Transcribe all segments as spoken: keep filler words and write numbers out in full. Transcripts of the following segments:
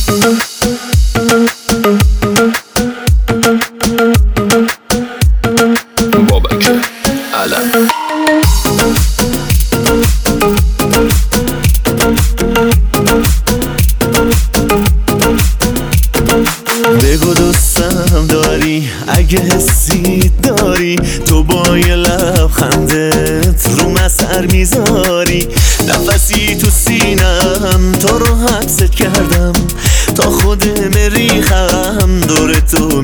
بابک علم. بگو دوستم داری، اگه حسی داری، تو با یه لبخندت رو مسر میذاری. نفسی تو سینم تو رو حبست کردم، تا خودم ریخم دور تو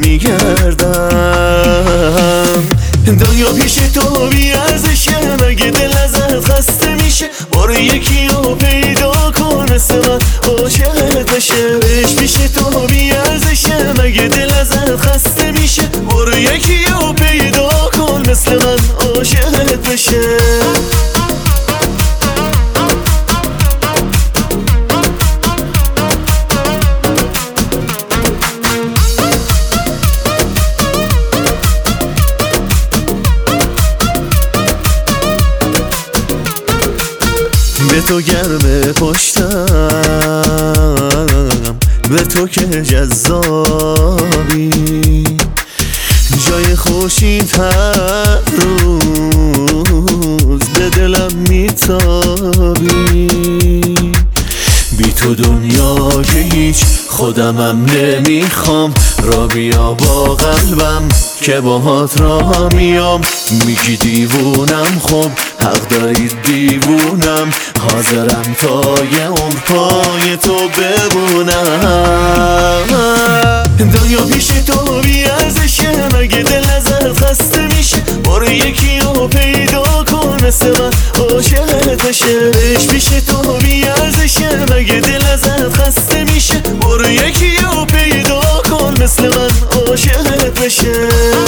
میگردم. دنیا پیش تو بی ارزشه، مگه دل ازت خسته میشه؟ برو یکی رو پیدا کن مثل من عاشقت بشه. عشق پیش تو بی ارزشه، مگه دل ازت خسته میشه؟ برو یکی رو پیدا کن مثل من عاشقت بشه. به تو گرم پشتم، به تو که جذابی، جای خوشید هر روز به دلم میتابی. بی تو دنیا که هیچ خودمم نمیخوام، را بیا با قلبم که باهات را میام. میگی دیوونم، خب حق دارید دیوونم، حاضرم تا یه عمر پای تو بمونم. دنیا پیش تو بی ارزشه، مگه دل ازت خسته میشه؟ برو یکی رو پیدا کن مثل من عاشقت بشه. عشق پیش تو بی ارزشه، مگه دل ازت خسته میشه؟ برو یکی رو پیدا کن مثل من عاشقت بشه.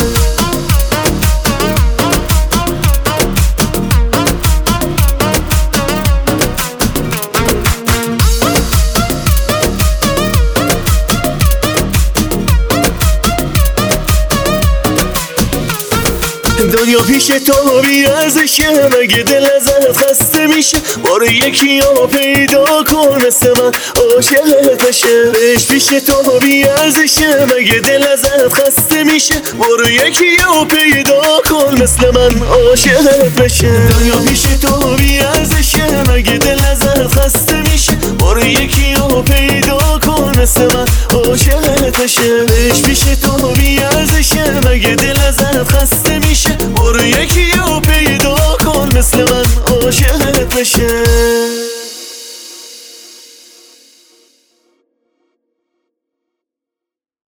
دنیا پیش تو بی ارزشه، مگه دل ازت خسته میشه؟ برو یکی رو پیدا کن مثل من عاشقت بشه. عشق پیش تو بی ارزشه، مگه دل ازت خسته میشه؟ برو یکی رو پیدا کن مثل من عاشقت بشه. دنیا پیش تو بی ارزشه، مگه دل ازت خسته میشه؟ برو یکی رو پیدا کن مثل من عاشقت بشه. عشق پیش تو بی ارزشه، مگه دل ازت خسته میشه؟ برو یکی رو پیدا کن مثل من عاشقت بشه.